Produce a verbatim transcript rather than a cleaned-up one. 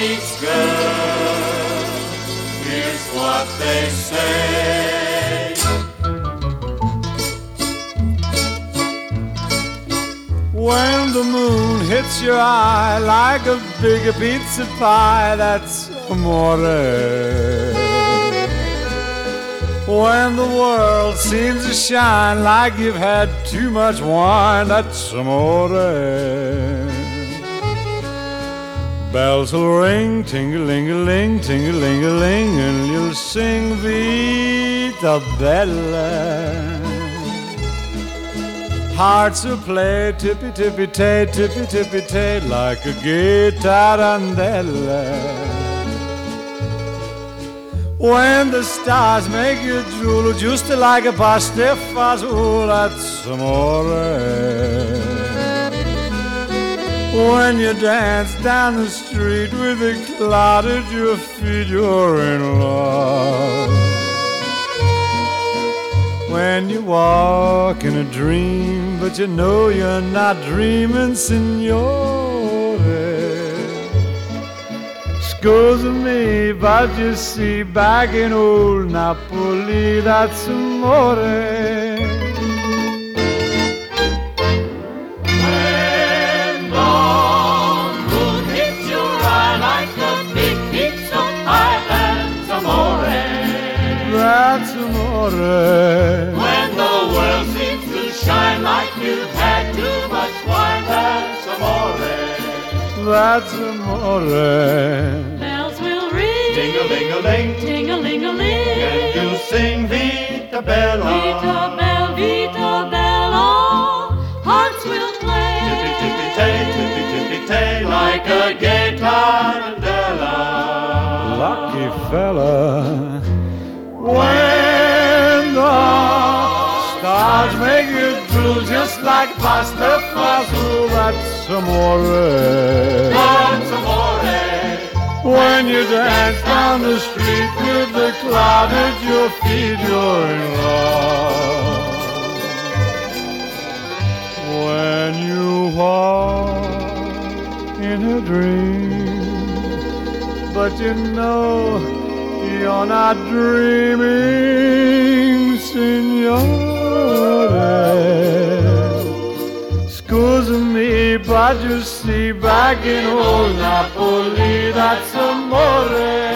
meets girl, here's what they say. When the moon hits your eye like a big pizza pie, that's amore. When the world seems to shine like you've had too much wine, that's amore. Bells will ring, ting-a-ling-a-ling, ting-a-ling-a-ling, and you'll sing Vita Bella. Hearts will play tippy-tippy-tay, tippy-tippy-tay, like a gay tarantella. When the stars make you drool, just like a pasta fazool, that's amore. When you dance down the street with a cloud at your feet, you're in love. When you walk in a dream, but you know you're not dreaming, signore. Scusa me, but you see, back in old Napoli, that's amore. When the moon hits your eye like a big pizza pie, that's amore. That's amore. When the world seems to shine like you've had too much wine, that's amore. That's amore. Bells will ring, Ting-a-ling-a-ling, ting-a-ling-a-ling, and you'll sing Vita Bella. Vita Bella, Vita Bella, hearts will play, Tippy-tippy-tay, tippy-tippy-tay, like a gay tarantella. Lucky fella. When the stars make you drool just like pasta fazool, that's amore. That's amore. When you dance down the street with the cloud at your feet, you're in love. When you walk in a dream, but you know you're not dreaming, signore. Scusa me, but you see, back in old Napoli, that's amore.